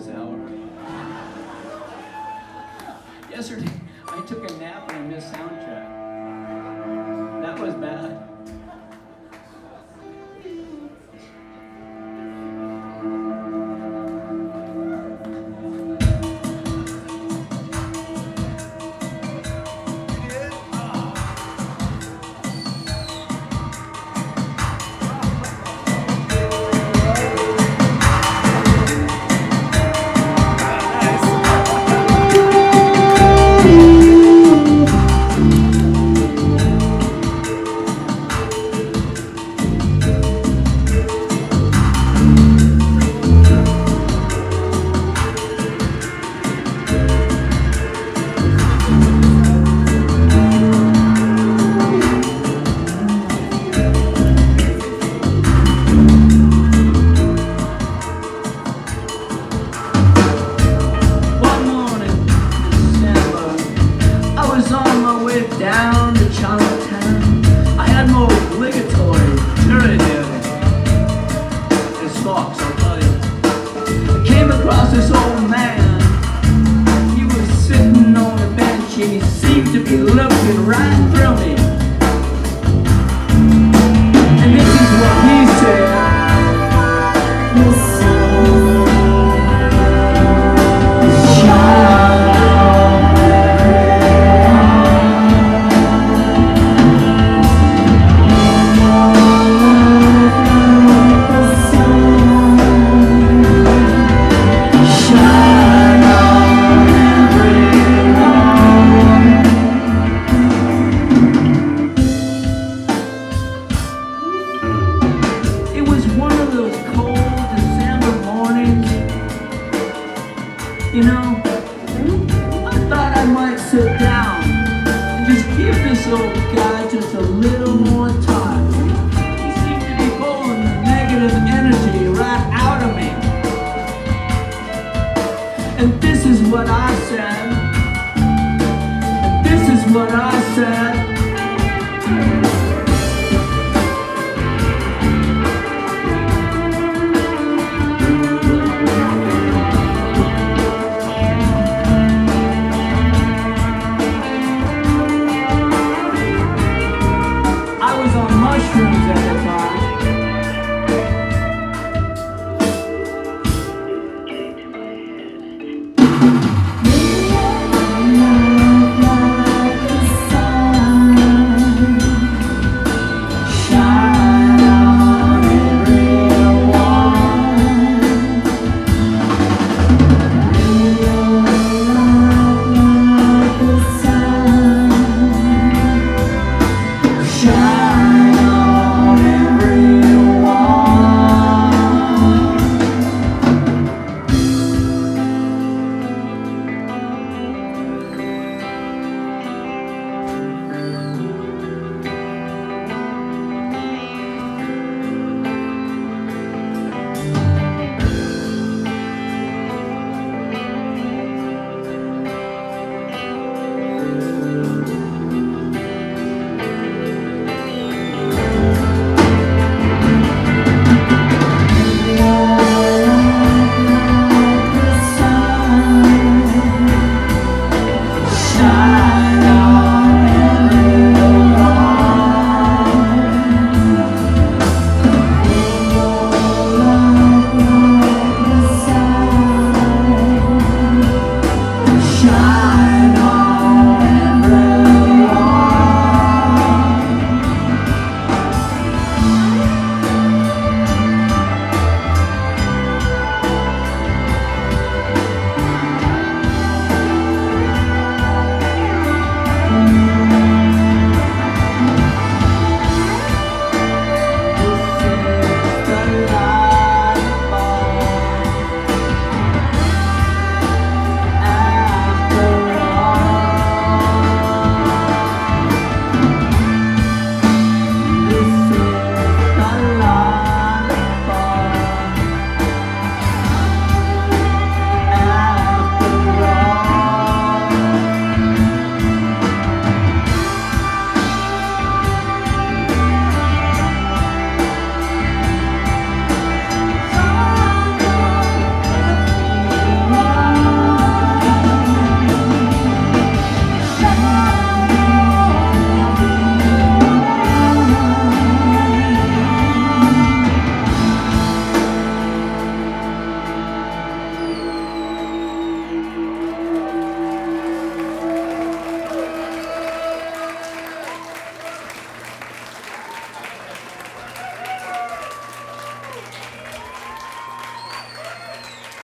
this hour. Yesterday, I took a nap and I missed sound check. That was bad. Down to Chinatown, I had more obligatory turnitin and socks, I'll tell you. I came across this old man. He was sitting on a bench and he seemed to be looking right through me. And this is what he said. You know, I thought I might sit down and just give this old guy just a little more time. He seemed to be pulling the negative energy right out of me. And this is what I said. And this is what I said.